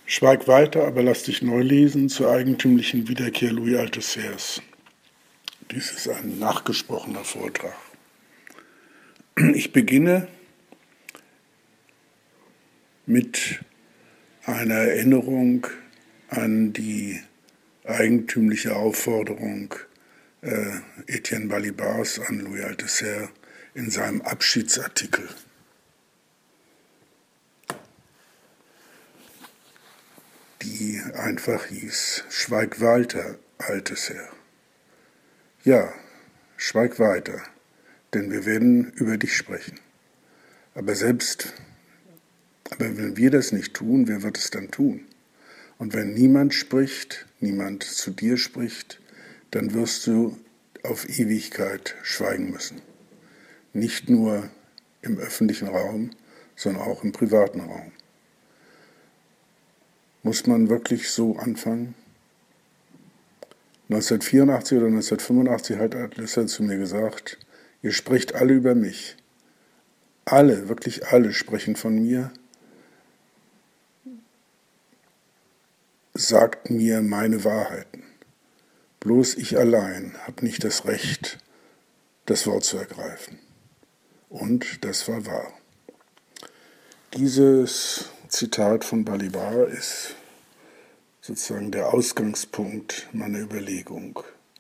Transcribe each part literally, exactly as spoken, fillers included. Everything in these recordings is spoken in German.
Schweig weiter, aber lass dich neu lesen zur eigentümlichen Wiederkehr Louis Althusser's. Dies ist ein nachgesprochener Vortrag. Ich beginne mit einer Erinnerung an die eigentümliche Aufforderung äh, Etienne Balibars an Louis Althusser in seinem Abschiedsartikel. Die einfach hieß: Schweig weiter, Althusser. Ja, schweig weiter, denn wir werden über dich sprechen. Aber selbst, aber wenn wir das nicht tun, wer wird es dann tun? Und wenn niemand spricht, niemand zu dir spricht, dann wirst du auf Ewigkeit schweigen müssen. Nicht nur im öffentlichen Raum, sondern auch im privaten Raum. Muss man wirklich so anfangen? neunzehnhundertvierundachtzig oder neunzehnhundertfünfundachtzig hat Althusser zu mir gesagt: Ihr sprecht alle über mich. Alle, wirklich alle sprechen von mir. Sagt mir meine Wahrheiten. Bloß ich allein habe nicht das Recht, das Wort zu ergreifen. Und das war wahr. Dieses Zitat von Balibar ist sozusagen der Ausgangspunkt meiner Überlegung.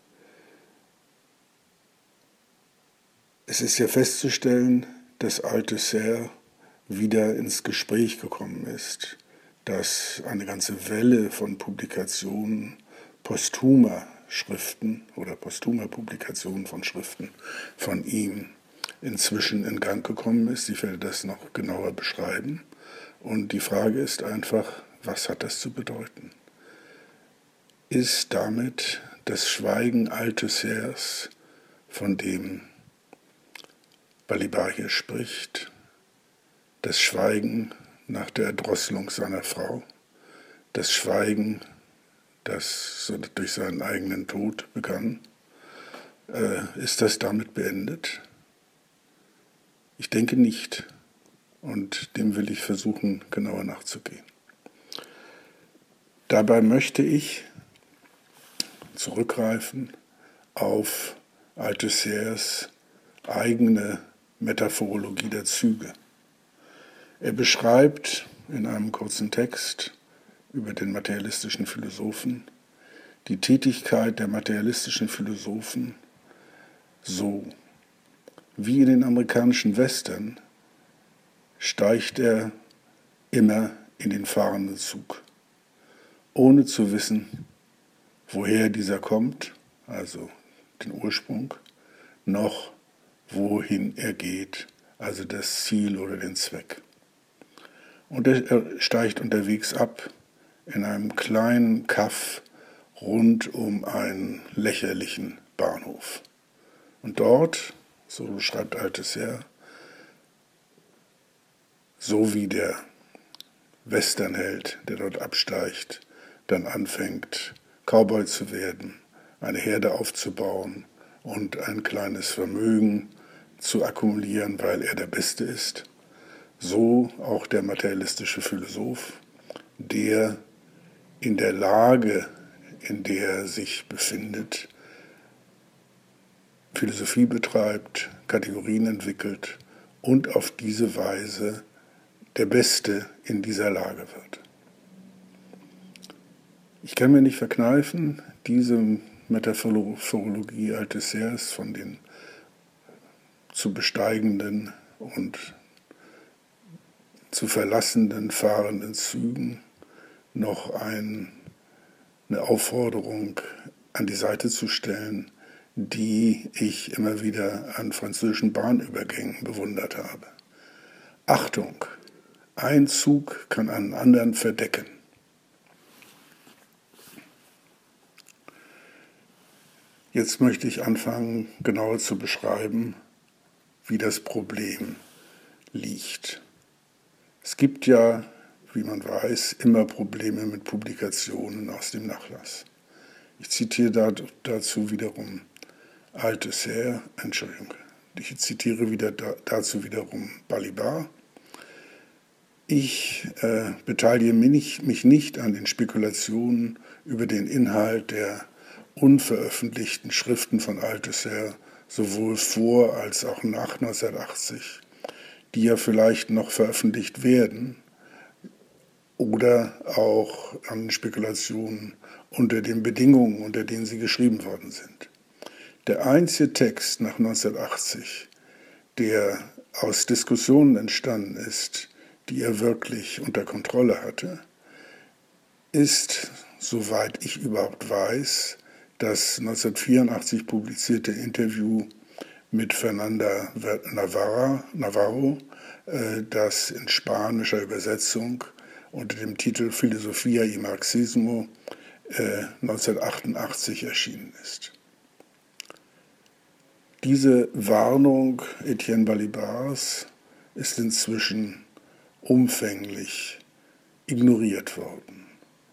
Es ist ja festzustellen, dass Althusser wieder ins Gespräch gekommen ist, dass eine ganze Welle von Publikationen posthumer Schriften oder posthumer Publikationen von Schriften von ihm inzwischen in Gang gekommen ist. Ich werde das noch genauer beschreiben. Und die Frage ist einfach, was hat das zu bedeuten? Ist damit das Schweigen Althussers, von dem Balibar hier spricht, das Schweigen nach der Erdrosselung seiner Frau, das Schweigen, das durch seinen eigenen Tod begann, äh, ist das damit beendet? Ich denke nicht. Und dem will ich versuchen, genauer nachzugehen. Dabei möchte ich zurückgreifen auf Althussers eigene Metaphorologie der Züge. Er beschreibt in einem kurzen Text über den materialistischen Philosophen die Tätigkeit der materialistischen Philosophen so: Wie in den amerikanischen Western steigt er immer in den fahrenden Zug, ohne zu wissen, woher dieser kommt, also den Ursprung, noch wohin er geht, also das Ziel oder den Zweck. Und er steigt unterwegs ab in einem kleinen Kaff rund um einen lächerlichen Bahnhof. Und dort, so schreibt Althusser, so wie der Westernheld, der dort absteigt, dann anfängt, Cowboy zu werden, eine Herde aufzubauen und ein kleines Vermögen zu akkumulieren, weil er der Beste ist, so auch der materialistische Philosoph, der in der Lage, in der er sich befindet, Philosophie betreibt, Kategorien entwickelt und auf diese Weise der Beste in dieser Lage wird. Ich kann mir nicht verkneifen, diese Metaphorologie Althussers von den zu besteigenden und zu verlassenden, fahrenden Zügen noch ein, eine Aufforderung an die Seite zu stellen, die ich immer wieder an französischen Bahnübergängen bewundert habe. Achtung! Ein Zug kann einen anderen verdecken. Jetzt möchte ich anfangen, genauer zu beschreiben, wie das Problem liegt. Es gibt ja, wie man weiß, immer Probleme mit Publikationen aus dem Nachlass. Ich zitiere dazu wiederum Althusser, Entschuldigung, ich zitiere wieder dazu wiederum Balibar. Ich äh, beteilige mich, mich nicht an den Spekulationen über den Inhalt der unveröffentlichten Schriften von Althusser, sowohl vor als auch nach neunzehnhundertachtzig, die ja vielleicht noch veröffentlicht werden, oder auch an Spekulationen unter den Bedingungen, unter denen sie geschrieben worden sind. Der einzige Text nach neunzehnhundertachtzig, der aus Diskussionen entstanden ist, die er wirklich unter Kontrolle hatte, ist, soweit ich überhaupt weiß, das neunzehnhundertvierundachtzig publizierte Interview mit Fernanda Navarro, das in spanischer Übersetzung unter dem Titel Filosofía y Marxismo neunzehnhundertachtundachtzig erschienen ist. Diese Warnung Etienne Balibar's ist inzwischen umfänglich ignoriert worden.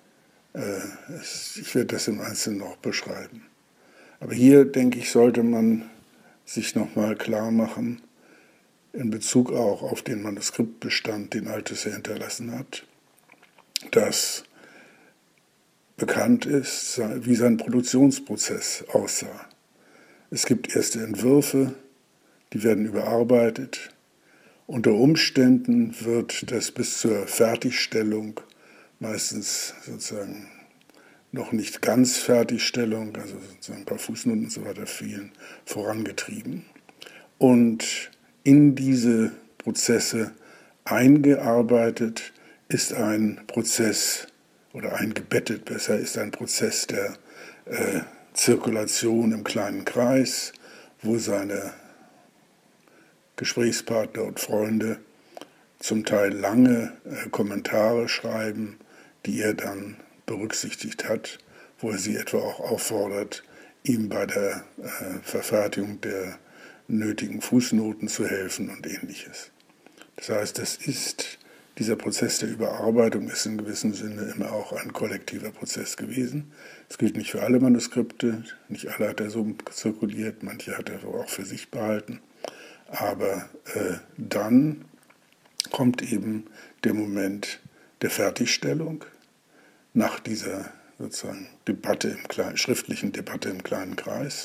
Ich werde das im Einzelnen noch beschreiben. Aber hier, denke ich, sollte man sich nochmal klar machen, in Bezug auch auf den Manuskriptbestand, den Althusser hinterlassen hat, dass bekannt ist, wie sein Produktionsprozess aussah. Es gibt erste Entwürfe, die werden überarbeitet. Unter Umständen wird das bis zur Fertigstellung, meistens sozusagen noch nicht ganz Fertigstellung, also sozusagen ein paar Fußnoten und so weiter fehlen, vorangetrieben. Und in diese Prozesse eingearbeitet ist ein Prozess, oder eingebettet besser, ist ein Prozess der äh, Zirkulation im kleinen Kreis, wo seine Gesprächspartner und Freunde zum Teil lange äh, Kommentare schreiben, die er dann berücksichtigt hat, wo er sie etwa auch auffordert, ihm bei der äh, Verfertigung der nötigen Fußnoten zu helfen und ähnliches. Das heißt, das ist, dieser Prozess der Überarbeitung ist in gewissem Sinne immer auch ein kollektiver Prozess gewesen. Es gilt nicht für alle Manuskripte, nicht alle hat er so zirkuliert, manche hat er auch für sich behalten. Aber äh, dann kommt eben der Moment der Fertigstellung nach dieser sozusagen Debatte im kleinen, schriftlichen Debatte im kleinen Kreis.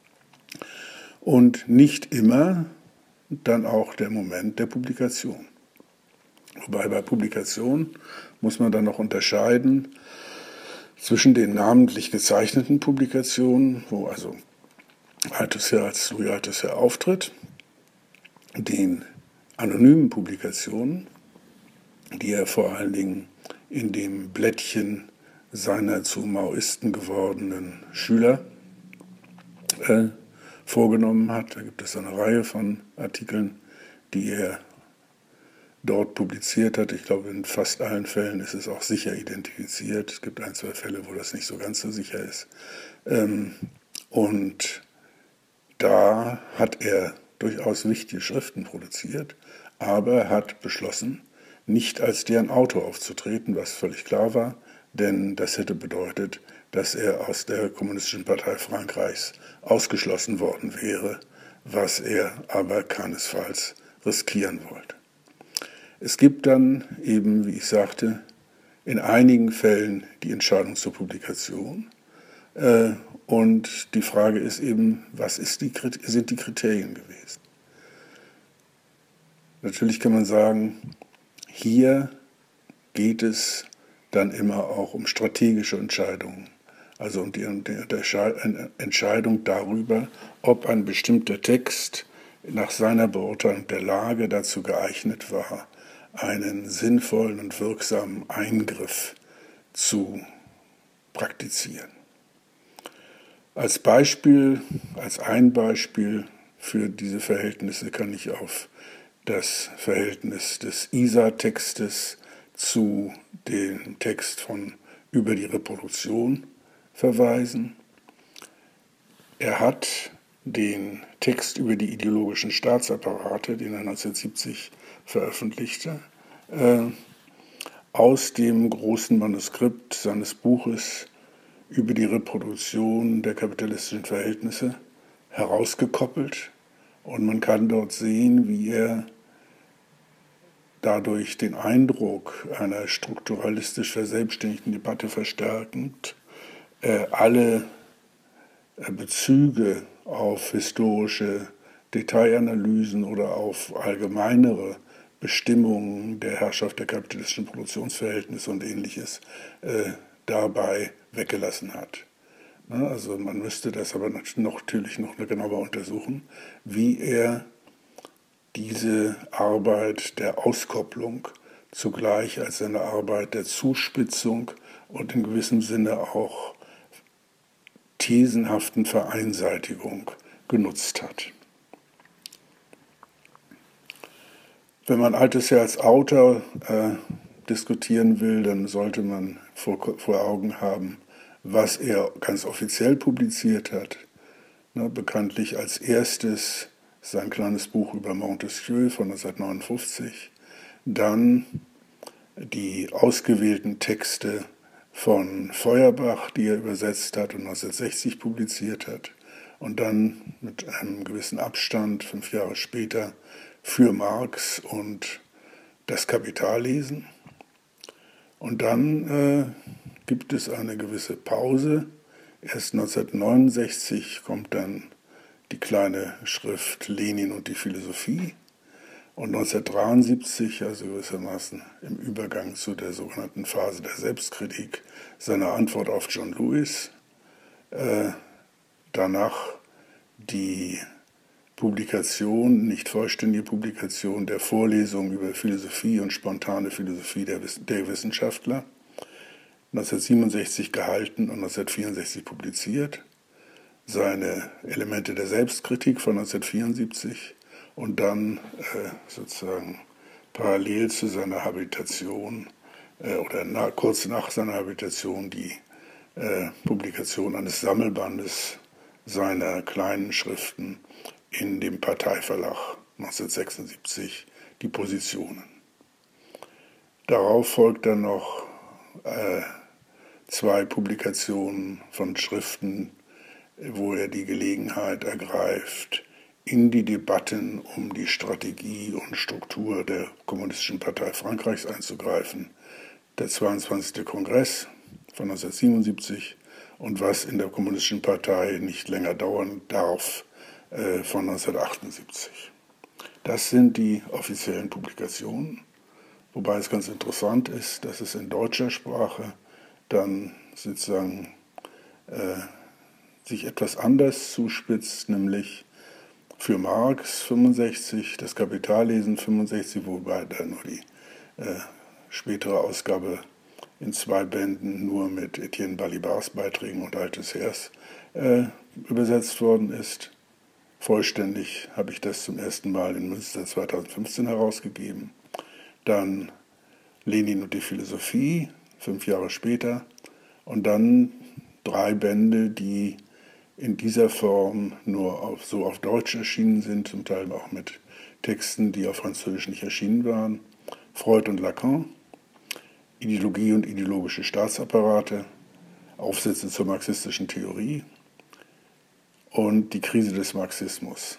Und nicht immer dann auch der Moment der Publikation. Wobei bei Publikation muss man dann noch unterscheiden zwischen den namentlich gezeichneten Publikationen, wo also Althusser als Louis Althusser auftritt, den anonymen Publikationen, die er vor allen Dingen in dem Blättchen seiner zu Maoisten gewordenen Schüler äh, vorgenommen hat. Da gibt es eine Reihe von Artikeln, die er dort publiziert hat. Ich glaube, in fast allen Fällen ist es auch sicher identifiziert. Es gibt ein, zwei Fälle, wo das nicht so ganz so sicher ist. Ähm, und da hat er durchaus wichtige Schriften produziert, aber hat beschlossen, nicht als deren Autor aufzutreten, was völlig klar war, denn das hätte bedeutet, dass er aus der Kommunistischen Partei Frankreichs ausgeschlossen worden wäre, was er aber keinesfalls riskieren wollte. Es gibt dann eben, wie ich sagte, in einigen Fällen die Entscheidung zur Publikation. Äh, und die Frage ist eben, was ist die, sind die Kriterien gewesen? Natürlich kann man sagen, hier geht es dann immer auch um strategische Entscheidungen, also um die Entscheidung darüber, ob ein bestimmter Text nach seiner Beurteilung der Lage dazu geeignet war, einen sinnvollen und wirksamen Eingriff zu praktizieren. Als Beispiel, als ein Beispiel für diese Verhältnisse kann ich auf das Verhältnis des Isa-Textes zu dem Text von Über die Reproduktion verweisen. Er hat den Text über die ideologischen Staatsapparate, den er neunzehnhundertsiebzig veröffentlichte, äh, aus dem großen Manuskript seines Buches über die Reproduktion der kapitalistischen Verhältnisse herausgekoppelt. Und man kann dort sehen, wie er dadurch den Eindruck einer strukturalistisch verselbstständigten Debatte verstärkend, äh, alle äh, Bezüge auf historische Detailanalysen oder auf allgemeinere Bestimmungen der Herrschaft der kapitalistischen Produktionsverhältnisse und Ähnliches äh, dabei weggelassen hat. Na, also man müsste das aber natürlich noch genauer untersuchen, wie er diese Arbeit der Auskopplung zugleich als eine Arbeit der Zuspitzung und in gewissem Sinne auch thesenhaften Vereinseitigung genutzt hat. Wenn man Althusser als Autor äh, diskutieren will, dann sollte man vor, vor Augen haben, was er ganz offiziell publiziert hat. Ne, bekanntlich als erstes sein kleines Buch über Montesquieu von neunzehnhundertneunundfünfzig, dann die ausgewählten Texte von Feuerbach, die er übersetzt hat und neunzehnhundertsechzig publiziert hat, und dann mit einem gewissen Abstand, fünf Jahre später, für Marx und das Kapitallesen. Und dann äh, gibt es eine gewisse Pause. Erst neunzehnhundertneunundsechzig kommt dann die kleine Schrift Lenin und die Philosophie. Und neunzehnhundertdreiundsiebzig, also gewissermaßen im Übergang zu der sogenannten Phase der Selbstkritik, seine Antwort auf John Lewis. Äh, danach die Publikation, nicht vollständige Publikation der Vorlesung über Philosophie und spontane Philosophie der, der Wissenschaftler, neunzehnhundertsiebenundsechzig gehalten und neunzehnhundertvierundsechzig publiziert, seine Elemente der Selbstkritik von neunzehnhundertvierundsiebzig und dann äh, sozusagen parallel zu seiner Habilitation äh, oder na, kurz nach seiner Habilitation die äh, Publikation eines Sammelbandes seiner kleinen Schriften in dem Parteiverlag neunzehnhundertsechsundsiebzig, die Positionen. Darauf folgt dann noch äh, zwei Publikationen von Schriften, wo er die Gelegenheit ergreift, in die Debatten um die Strategie und Struktur der Kommunistischen Partei Frankreichs einzugreifen. Der zweiundzwanzigste Kongress von neunzehnhundertsiebenundsiebzig und was in der Kommunistischen Partei nicht länger dauern darf, äh, von neunzehnhundertachtundsiebzig. Das sind die offiziellen Publikationen, wobei es ganz interessant ist, dass es in deutscher Sprache dann sozusagen äh, sich etwas anders zuspitzt, nämlich für Marx fünfundsechzig, das Kapitallesen fünfundsechzig, wobei dann nur die äh, spätere Ausgabe in zwei Bänden nur mit Etienne Balibars Beiträgen und Althusser's äh, übersetzt worden ist. Vollständig habe ich das zum ersten Mal in Münster zweitausendfünfzehn herausgegeben. Dann Lenin und die Philosophie, fünf Jahre später. Und dann drei Bände, die in dieser Form nur auf, so auf Deutsch erschienen sind, zum Teil auch mit Texten, die auf Französisch nicht erschienen waren. Freud und Lacan, Ideologie und ideologische Staatsapparate, Aufsätze zur marxistischen Theorie und die Krise des Marxismus.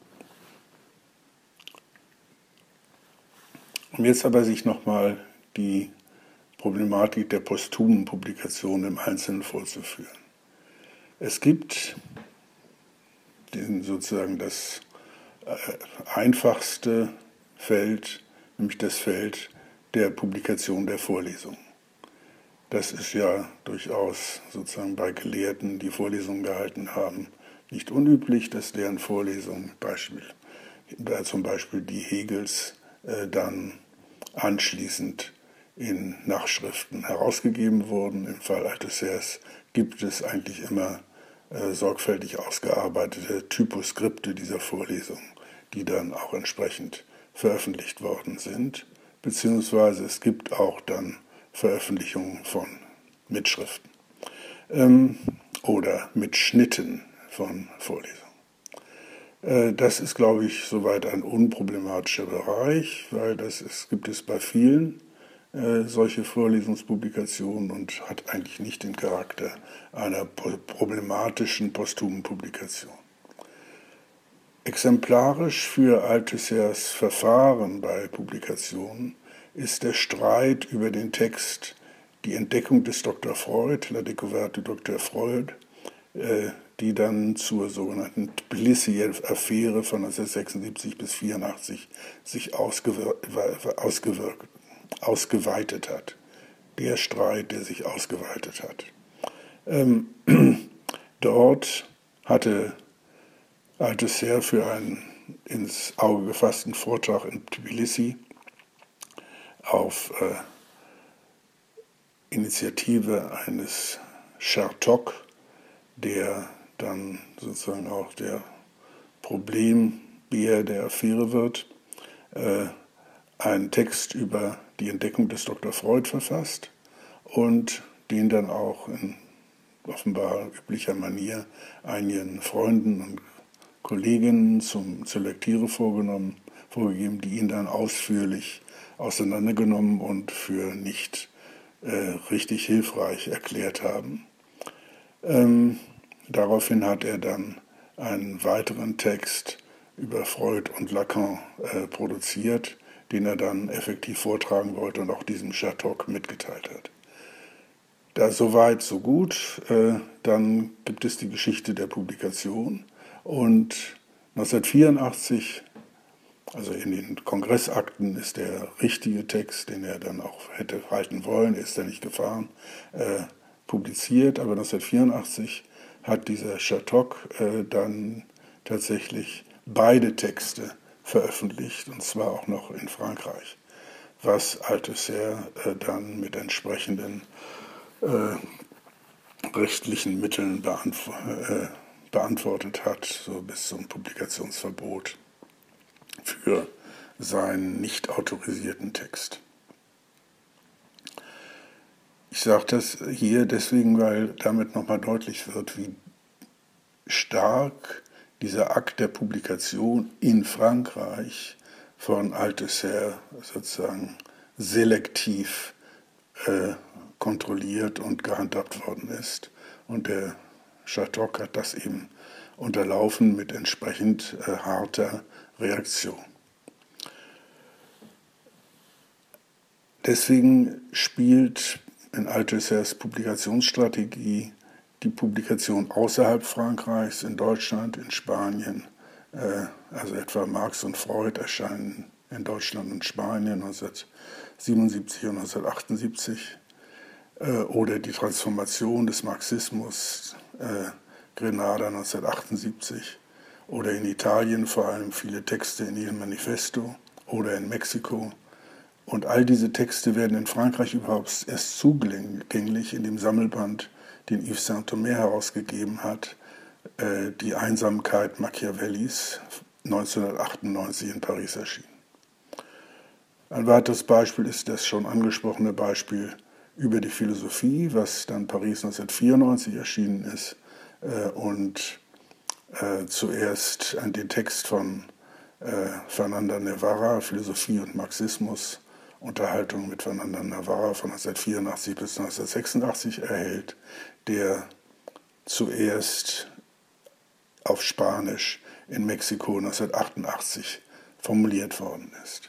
Um jetzt aber sich nochmal die Problematik der posthumen Publikation im Einzelnen vorzuführen. Es gibt den, sozusagen das äh, einfachste Feld, nämlich das Feld der Publikation der Vorlesungen. Das ist ja durchaus sozusagen bei Gelehrten, die Vorlesungen gehalten haben, nicht unüblich, dass deren Vorlesungen, Beispiel, zum Beispiel die Hegels, äh, dann anschließend in Nachschriften herausgegeben wurden. Im Fall Althusser's gibt es eigentlich immer äh, sorgfältig ausgearbeitete Typoskripte dieser Vorlesung, die dann auch entsprechend veröffentlicht worden sind, beziehungsweise es gibt auch dann Veröffentlichungen von Mitschriften ähm, oder Mitschnitten von Vorlesungen. Äh, das ist, glaube ich, soweit ein unproblematischer Bereich, weil das ist, gibt es bei vielen solche Vorlesungspublikationen und hat eigentlich nicht den Charakter einer problematischen posthumen Publikation. Exemplarisch für Althusser's Verfahren bei Publikationen ist der Streit über den Text Die Entdeckung des Doktor Freud, La Découverte du Docteur Freud, äh, die dann zur sogenannten Tbilisi-Affäre von neunzehnhundertsechsundsiebzig bis neunzehnhundertvierundachtzig sich ausgewirkt, ausgeweitet hat. Der Streit, der sich ausgeweitet hat. Ähm, dort hatte Althusser für einen ins Auge gefassten Vortrag in Tbilisi auf äh, Initiative eines Chertok, der dann sozusagen auch der Problembär der Affäre wird, äh, einen Text über die Entdeckung des Doktor Freud verfasst und den dann auch in offenbar üblicher Manier einigen Freunden und Kolleginnen zum, zur Lektüre vorgenommen, vorgegeben, die ihn dann ausführlich auseinandergenommen und für nicht äh, richtig hilfreich erklärt haben. Ähm, daraufhin hat er dann einen weiteren Text über Freud und Lacan äh, produziert, den er dann effektiv vortragen wollte und auch diesem Chertok mitgeteilt hat. Da soweit, so gut. Äh, dann gibt es die Geschichte der Publikation und neunzehnhundertvierundachtzig, also in den Kongressakten ist der richtige Text, den er dann auch hätte halten wollen, ist er nicht gefahren, äh, publiziert, aber neunzehnhundertvierundachtzig hat dieser Chertok äh, dann tatsächlich beide Texte veröffentlicht, und zwar auch noch in Frankreich, was Althusser äh, dann mit entsprechenden äh, rechtlichen Mitteln beantw äh, beantwortet hat, so bis zum Publikationsverbot für seinen nicht autorisierten Text. Ich sage das hier deswegen, weil damit nochmal deutlich wird, wie stark dieser Akt der Publikation in Frankreich von Althusser sozusagen selektiv äh, kontrolliert und gehandhabt worden ist. Und der Chertok hat das eben unterlaufen mit entsprechend äh, harter Reaktion. Deswegen spielt in Althussers Publikationsstrategie die Publikation außerhalb Frankreichs, in Deutschland, in Spanien, äh, also etwa Marx und Freud erscheinen in Deutschland und Spanien neunzehnhundertsiebenundsiebzig und neunzehnhundertachtundsiebzig, äh, oder die Transformation des Marxismus, äh, Grenada neunzehnhundertachtundsiebzig, oder in Italien vor allem viele Texte in Il Manifesto oder in Mexiko. Und all diese Texte werden in Frankreich überhaupt erst zugänglich in dem Sammelband, den Yves Saint-Omer herausgegeben hat, äh, Die Einsamkeit Machiavellis, neunzehnhundertachtundneunzig in Paris erschienen. Ein weiteres Beispiel ist das schon angesprochene Beispiel über die Philosophie, was dann Paris neunzehnhundertvierundneunzig erschienen ist äh, und äh, zuerst an den Text von äh, Fernanda Navarra, Philosophie und Marxismus, Unterhaltung mit Fernanda Navarra von neunzehnhundertvierundachtzig bis neunzehnhundertsechsundachtzig erhält, der zuerst auf Spanisch in Mexiko neunzehnhundertachtundachtzig formuliert worden ist.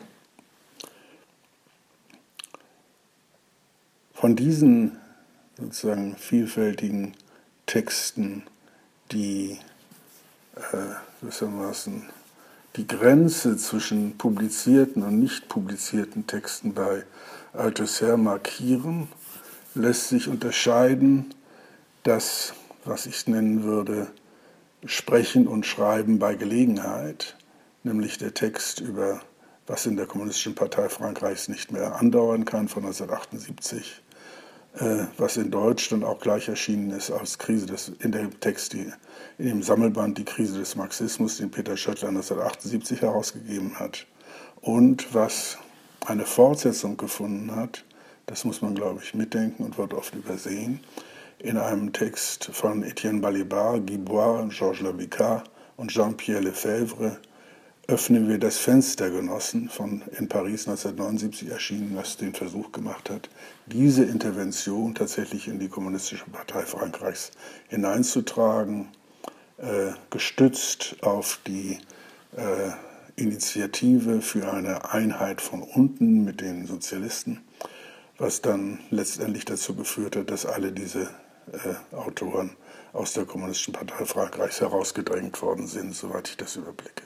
Von diesen sozusagen vielfältigen Texten, die äh, gewissermaßen die Grenze zwischen publizierten und nicht publizierten Texten bei Althusser markieren, lässt sich unterscheiden das, was ich nennen würde, Sprechen und Schreiben bei Gelegenheit, nämlich der Text über was in der Kommunistischen Partei Frankreichs nicht mehr andauern kann von neunzehnhundertachtundsiebzig, äh, was in Deutsch dann auch gleich erschienen ist als Krise des, in dem Text, die, in dem Sammelband Die Krise des Marxismus, den Peter Schöttler neunzehnhundertachtundsiebzig herausgegeben hat, und was eine Fortsetzung gefunden hat, das muss man, glaube ich, mitdenken und wird oft übersehen, in einem Text von Etienne Balibar, Guy Bois, Georges Labica und Jean-Pierre Lefebvre, Öffnen wir das Fenster, Genossen, von in Paris neunzehnhundertneunundsiebzig erschienen, was den Versuch gemacht hat, diese Intervention tatsächlich in die Kommunistische Partei Frankreichs hineinzutragen, äh, gestützt auf die äh, Initiative für eine Einheit von unten mit den Sozialisten, was dann letztendlich dazu geführt hat, dass alle diese äh, Autoren aus der Kommunistischen Partei Frankreichs herausgedrängt worden sind, soweit ich das überblicke.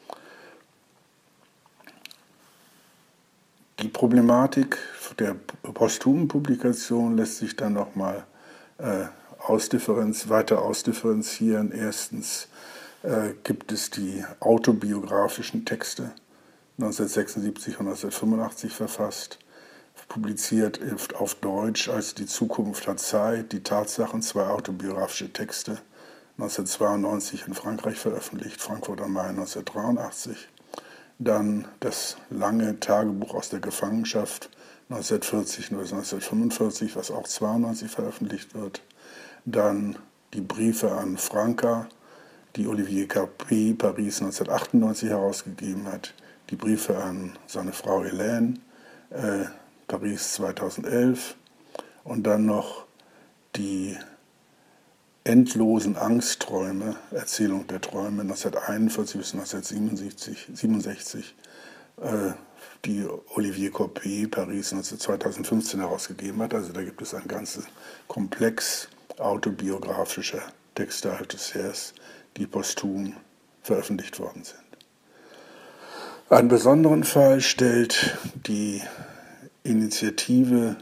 Die Problematik der posthumen Publikation lässt sich dann nochmal äh, ausdifferenz, weiter ausdifferenzieren. Erstens äh, gibt es die autobiografischen Texte, neunzehnhundertsechsundsiebzig und neunzehnhundertfünfundachtzig verfasst, publiziert auf Deutsch als Die Zukunft hat Zeit, die Tatsachen, zwei autobiografische Texte, neunzehnhundertzweiundneunzig in Frankreich veröffentlicht, Frankfurt am Main neunzehnhundertdreiundachtzig. Dann das lange Tagebuch aus der Gefangenschaft neunzehnhundertvierzig bis neunzehnhundertfünfundvierzig, was auch zweiundneunzig veröffentlicht wird. Dann die Briefe an Franca, die Olivier Capet Paris neunzehnhundertachtundneunzig herausgegeben hat. Die Briefe an seine Frau Hélène, äh, Paris zweitausendelf. Und dann noch die endlosen Angstträume, Erzählung der Träume, neunzehnhunderteinundvierzig bis neunzehnhundertsiebenundsechzig, äh, die Olivier Capet Paris zweitausendfünfzehn herausgegeben hat. Also da gibt es einen ganzen Komplex autobiografischer Texte Althusser's, die posthum veröffentlicht worden sind. Einen besonderen Fall stellt die Initiative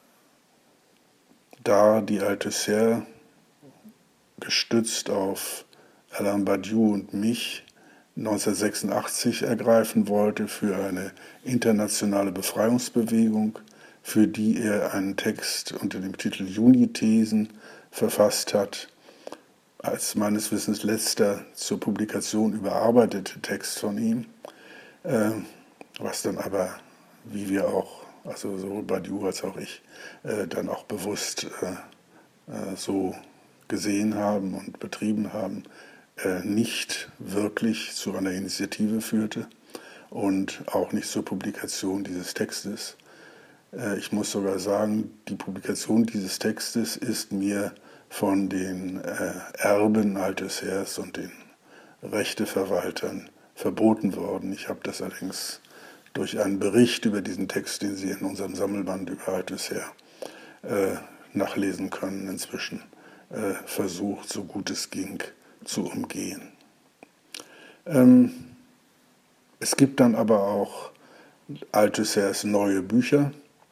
dar, die Althusser gestützt auf Alain Badiou und mich neunzehnhundertsechsundachtzig ergreifen wollte für eine internationale Befreiungsbewegung, für die er einen Text unter dem Titel Juni-Thesen verfasst hat, als meines Wissens letzter zur Publikation überarbeitete Text von ihm, äh, was dann aber, wie wir auch, also sowohl Badiou als auch ich, äh, dann auch bewusst äh, äh, so gesehen haben und betrieben haben, äh, nicht wirklich zu einer Initiative führte und auch nicht zur Publikation dieses Textes. Äh, ich muss sogar sagen, die Publikation dieses Textes ist mir von den äh, Erben Althusser's und den Rechteverwaltern verboten worden. Ich habe das allerdings durch einen Bericht über diesen Text, den Sie in unserem Sammelband über Althusser äh, nachlesen können, inzwischen äh, versucht, so gut es ging, zu umgehen. Ähm, es gibt dann aber auch Althusser's neue Bücher,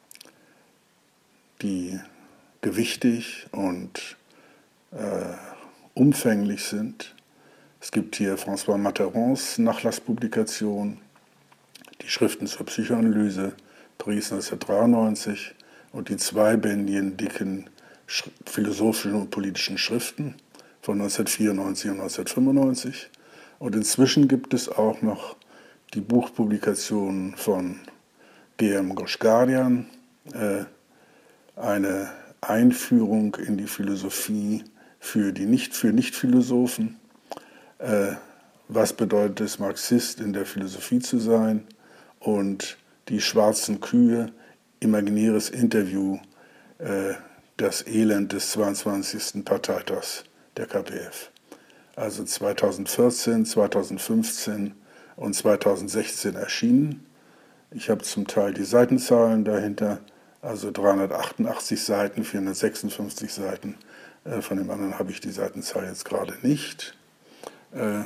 die gewichtig und äh, umfänglich sind. Es gibt hier François Matterons Nachlasspublikation, die Schriften zur Psychoanalyse, Paris neunzehnhundertdreiundneunzig, und die zweibändigen dicken philosophischen und politischen Schriften von neunzehnhundertvierundneunzig und neunzehnhundertfünfundneunzig. Und inzwischen gibt es auch noch die Buchpublikationen von G M Goshgarian, äh, eine Einführung in die Philosophie für die nicht für Nichtphilosophen. Äh, was bedeutet es, Marxist in der Philosophie zu sein? Und die schwarzen Kühe, imaginäres Interview, äh, das Elend des zweiundzwanzigsten Parteitags der K P F. Also zweitausendvierzehn, zweitausendfünfzehn und zweitausendsechzehn erschienen. Ich habe zum Teil die Seitenzahlen dahinter, also dreihundertachtundachtzig Seiten, vierhundertsechsundfünfzig Seiten. Äh, von dem anderen habe ich die Seitenzahl jetzt gerade nicht. Äh,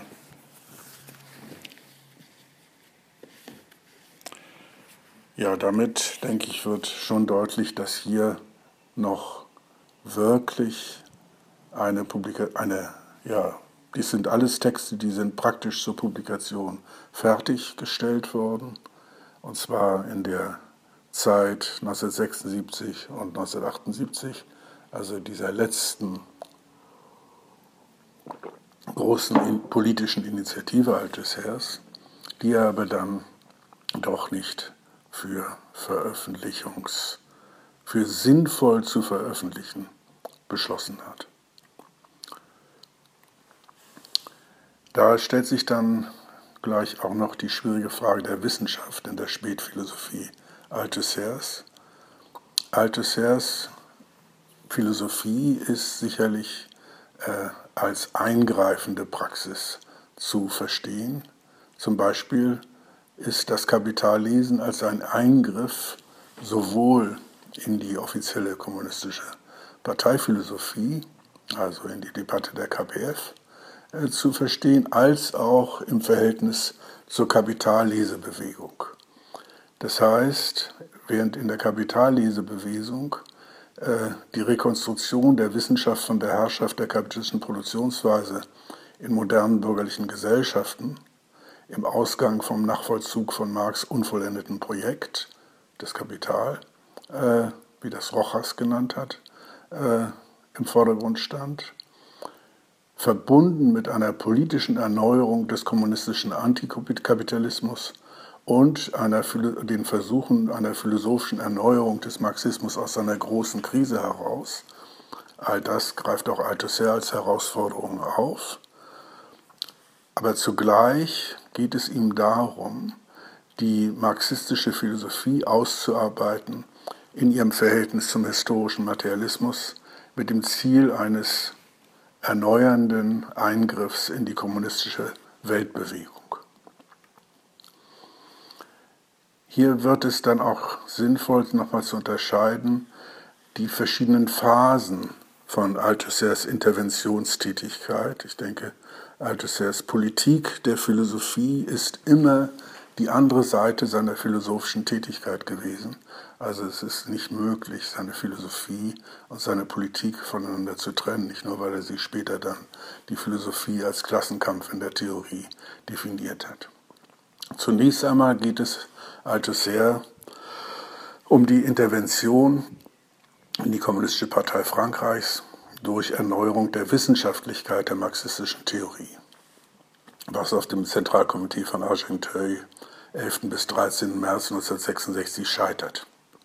ja, damit, denke ich, wird schon deutlich, dass hier noch wirklich eine Publikation, eine, ja, dies sind alles Texte, die sind praktisch zur Publikation fertiggestellt worden, und zwar in der Zeit neunzehnhundertsechsundsiebzig und neunzehnhundertachtundsiebzig, also dieser letzten großen politischen Initiative Althusser's, die er aber dann doch nicht für Veröffentlichungs, für sinnvoll zu veröffentlichen beschlossen hat. Da stellt sich dann gleich auch noch die schwierige Frage der Wissenschaft in der Spätphilosophie Althusser's. Althusser's Philosophie ist sicherlich äh, als eingreifende Praxis zu verstehen, Zum Beispiel ist das Kapitallesen als ein Eingriff sowohl in die offizielle kommunistische Parteiphilosophie, also in die Debatte der K P F, äh, zu verstehen, als auch im Verhältnis zur Kapitallesebewegung. Das heißt, während in der Kapitallesebewegung äh, die Rekonstruktion der Wissenschaft von der Herrschaft der kapitalistischen Produktionsweise in modernen bürgerlichen Gesellschaften im Ausgang vom Nachvollzug von Marx' unvollendeten Projekt, das Kapital, äh, wie das Rojas genannt hat, äh, im Vordergrund stand, verbunden mit einer politischen Erneuerung des kommunistischen Antikapitalismus und einer, den Versuchen einer philosophischen Erneuerung des Marxismus aus seiner großen Krise heraus. All das greift auch Althusser als Herausforderung auf. Aber zugleich geht es ihm darum, die marxistische Philosophie auszuarbeiten in ihrem Verhältnis zum historischen Materialismus mit dem Ziel eines erneuernden Eingriffs in die kommunistische Weltbewegung. Hier wird es dann auch sinnvoll, nochmal zu unterscheiden, die verschiedenen Phasen von Althussers Interventionstätigkeit. Ich denke, Althussers Politik der Philosophie ist immer die andere Seite seiner philosophischen Tätigkeit gewesen. Also es ist nicht möglich, seine Philosophie und seine Politik voneinander zu trennen, nicht nur, weil er sie später dann die Philosophie als Klassenkampf in der Theorie definiert hat. Zunächst einmal geht es Althusser um die Intervention in die Kommunistische Partei Frankreichs durch Erneuerung der Wissenschaftlichkeit der marxistischen Theorie, was auf dem Zentralkomitee von Argenteuil elften bis dreizehnten März neunzehnhundertsechsundsechzig scheitert.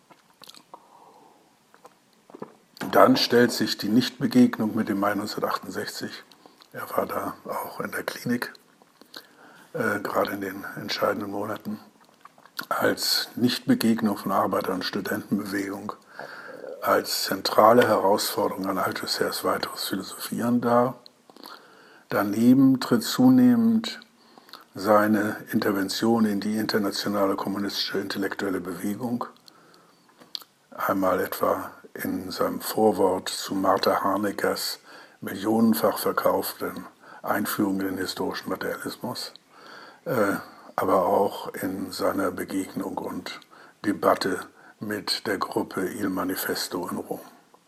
Dann stellt sich die Nichtbegegnung mit dem Mai neunzehnhundertachtundsechzig, er war da auch in der Klinik, äh, gerade in den entscheidenden Monaten, als Nichtbegegnung von Arbeiter- und Studentenbewegung, als zentrale Herausforderung an Althussers weiteres Philosophieren dar. Daneben tritt zunehmend seine Intervention in die internationale kommunistische intellektuelle Bewegung, einmal etwa in seinem Vorwort zu Martha Harneckers millionenfach verkauften Einführung in den historischen Materialismus, äh, aber auch in seiner Begegnung und Debatte mit der Gruppe Il Manifesto in Rom.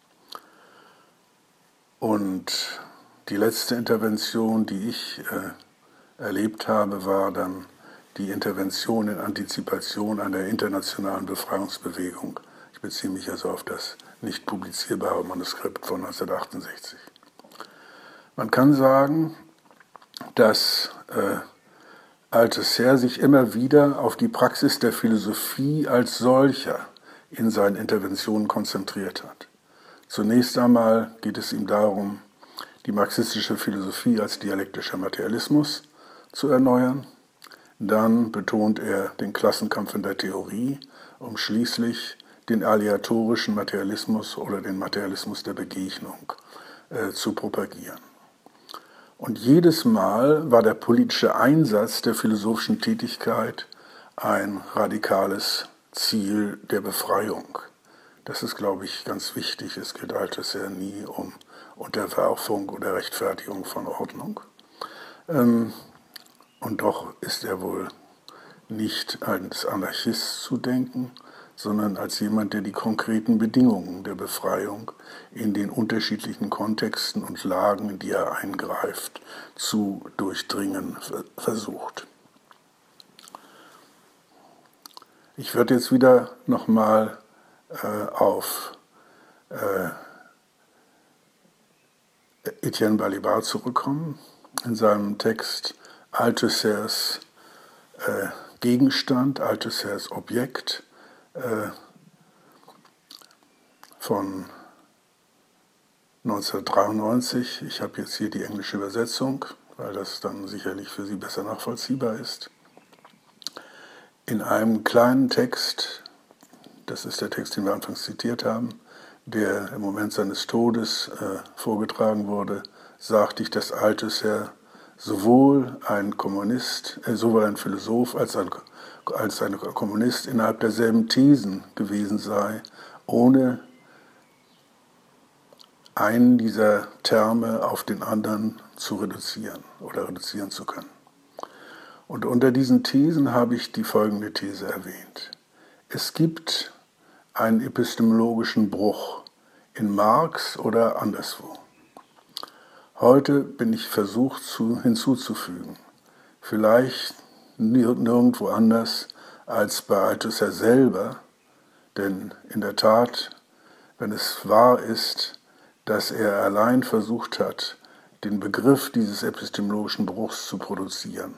Und die letzte Intervention, die ich äh, erlebt habe, war dann die Intervention in Antizipation einer internationalen Befreiungsbewegung. Ich beziehe mich also auf das nicht publizierbare Manuskript von neunzehnhundertachtundsechzig. Man kann sagen, dass äh, Althusser sich immer wieder auf die Praxis der Philosophie als solcher in seinen Interventionen konzentriert hat. Zunächst einmal geht es ihm darum, die marxistische Philosophie als dialektischer Materialismus zu erneuern. Dann betont er den Klassenkampf in der Theorie, um schließlich den aleatorischen Materialismus oder den Materialismus der Begegnung äh, zu propagieren. Und jedes Mal war der politische Einsatz der philosophischen Tätigkeit ein radikales Ziel der Befreiung. Das ist, glaube ich, ganz wichtig. Es geht Althusser nie um Unterwerfung oder Rechtfertigung von Ordnung. Ähm, und doch ist er wohl nicht als Anarchist zu denken, sondern als jemand, der die konkreten Bedingungen der Befreiung in den unterschiedlichen Kontexten und Lagen, in die er eingreift, zu durchdringen versucht. Ich würde jetzt wieder nochmal äh, auf äh, Etienne Balibar zurückkommen, in seinem Text Althussers äh, Gegenstand, Althussers Objekt, von neunzehnhundertdreiundneunzig. Ich habe jetzt hier die englische Übersetzung, weil das dann sicherlich für Sie besser nachvollziehbar ist. In einem kleinen Text, das ist der Text, den wir anfangs zitiert haben, der im Moment seines Todes äh, vorgetragen wurde, sagte ich, dass Althusser sowohl ein Kommunist, äh, sowohl ein Philosoph als ein, als ein Kommunist innerhalb derselben Thesen gewesen sei, ohne einen dieser Terme auf den anderen zu reduzieren oder reduzieren zu können. Und unter diesen Thesen habe ich die folgende These erwähnt. Es gibt einen epistemologischen Bruch in Marx oder anderswo. Heute bin ich versucht zu, hinzuzufügen, vielleicht nirgendwo anders als bei Althusser selber, denn in der Tat, wenn es wahr ist, dass er allein versucht hat, den Begriff dieses epistemologischen Bruchs zu produzieren.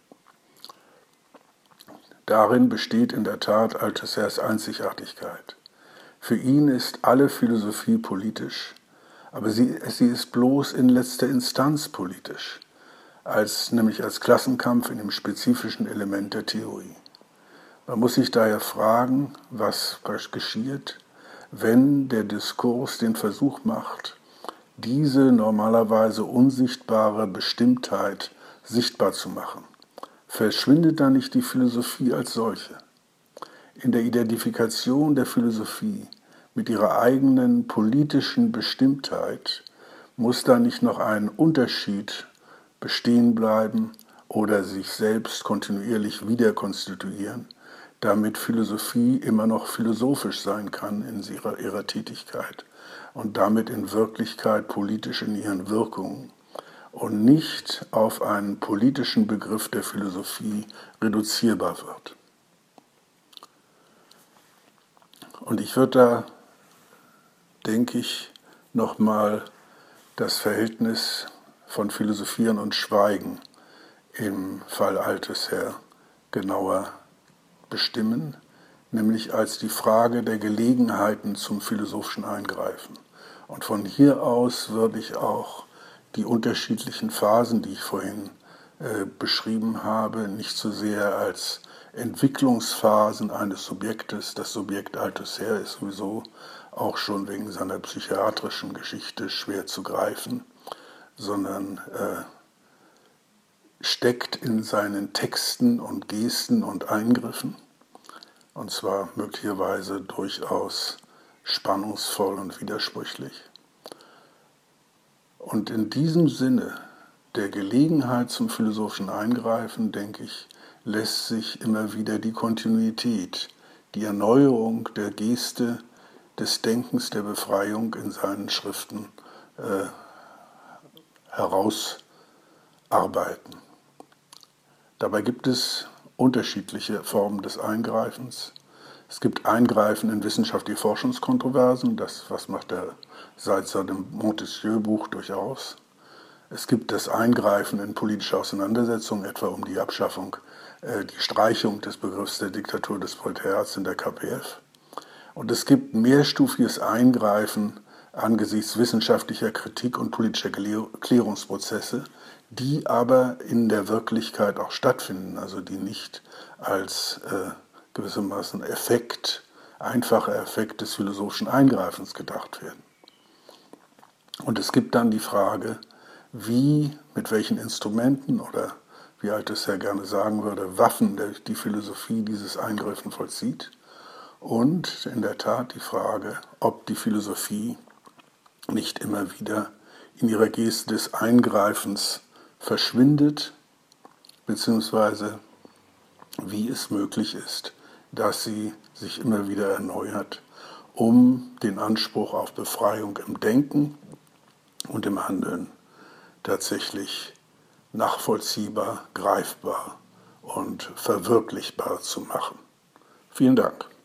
Darin besteht in der Tat Althussers Einzigartigkeit. Für ihn ist alle Philosophie politisch, aber sie, sie ist bloß in letzter Instanz politisch, als, nämlich als Klassenkampf in dem spezifischen Element der Theorie. Man muss sich daher fragen, was geschieht, wenn der Diskurs den Versuch macht, diese normalerweise unsichtbare Bestimmtheit sichtbar zu machen. Verschwindet dann nicht die Philosophie als solche? In der Identifikation der Philosophie mit ihrer eigenen politischen Bestimmtheit muss da nicht noch ein Unterschied bestehen bleiben oder sich selbst kontinuierlich wieder konstituieren, damit Philosophie immer noch philosophisch sein kann in ihrer, ihrer Tätigkeit und damit in Wirklichkeit politisch in ihren Wirkungen und nicht auf einen politischen Begriff der Philosophie reduzierbar wird. Und ich würde da, denke ich, nochmal das Verhältnis von Philosophieren und Schweigen im Fall Althusser genauer bestimmen, nämlich als die Frage der Gelegenheiten zum philosophischen Eingreifen. Und von hier aus würde ich auch die unterschiedlichen Phasen, die ich vorhin äh, beschrieben habe, nicht so sehr als Entwicklungsphasen eines Subjektes. Das Subjekt Althusser ist sowieso auch schon wegen seiner psychiatrischen Geschichte schwer zu greifen, sondern äh, steckt in seinen Texten und Gesten und Eingriffen, und zwar möglicherweise durchaus spannungsvoll und widersprüchlich. Und in diesem Sinne der Gelegenheit zum philosophischen Eingreifen, denke ich, lässt sich immer wieder die Kontinuität, die Erneuerung der Geste, des Denkens der Befreiung in seinen Schriften äh, herausarbeiten. Dabei gibt es unterschiedliche Formen des Eingreifens. Es gibt Eingreifen in wissenschaftliche Forschungskontroversen, das was macht er seit seinem Montesquieu-Buch durchaus. Es gibt das Eingreifen in politische Auseinandersetzungen, etwa um die Abschaffung, äh, die Streichung des Begriffs der Diktatur des Proletariats in der K P F. Und es gibt mehrstufiges Eingreifen angesichts wissenschaftlicher Kritik und politischer Klärungsprozesse, die aber in der Wirklichkeit auch stattfinden, also die nicht als äh, gewissermaßen Effekt, einfacher Effekt des philosophischen Eingreifens gedacht werden. Und es gibt dann die Frage, wie, mit welchen Instrumenten oder, wie Althusser gerne sagen würde, Waffen der, die Philosophie dieses Eingreifen vollzieht. Und in der Tat die Frage, ob die Philosophie nicht immer wieder in ihrer Geste des Eingreifens verschwindet, beziehungsweise wie es möglich ist, dass sie sich immer wieder erneuert, um den Anspruch auf Befreiung im Denken und im Handeln tatsächlich nachvollziehbar, greifbar und verwirklichbar zu machen. Vielen Dank.